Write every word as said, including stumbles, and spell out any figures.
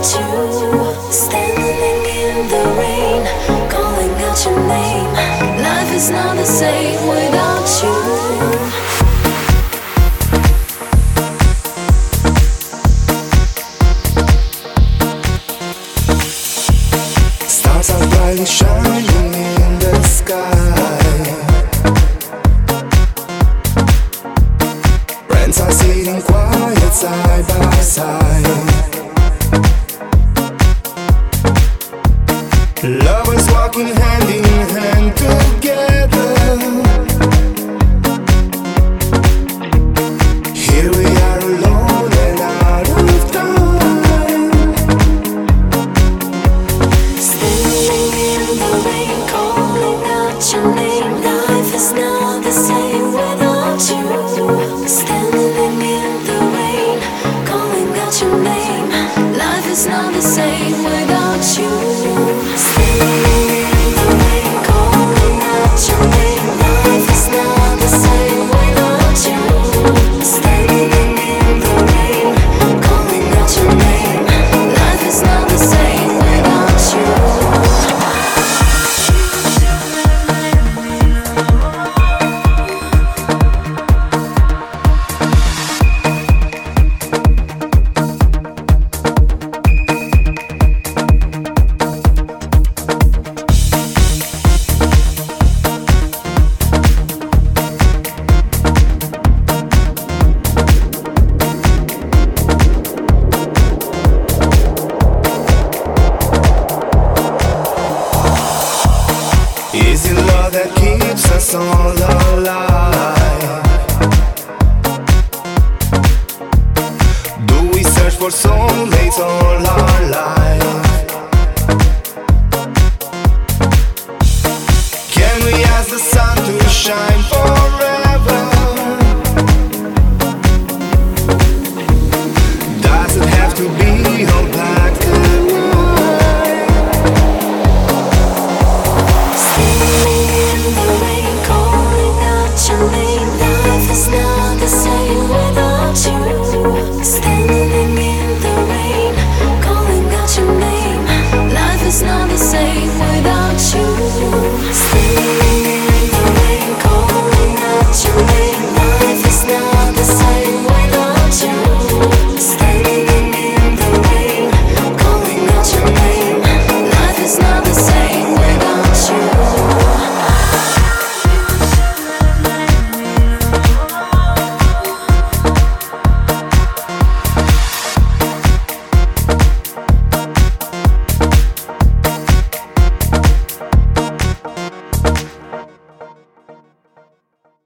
you. Standing in the rain, calling out your name. Life is not the same without you. Stars are brightly shining in the sky. Friends are sitting quiet side by side. Lovers walking hand in hand together. Here we are alone and out of time. Standing in the rain, calling out your name. Life is not the same without you. Standing in the rain, calling out your name. Life is not the same without you. Standing in the rain, calling out your name. Life is not the same without you. Standing in the rain, calling out your name. Life is not the same without you. Is it love that keeps us all alive? Do we search for soulmates or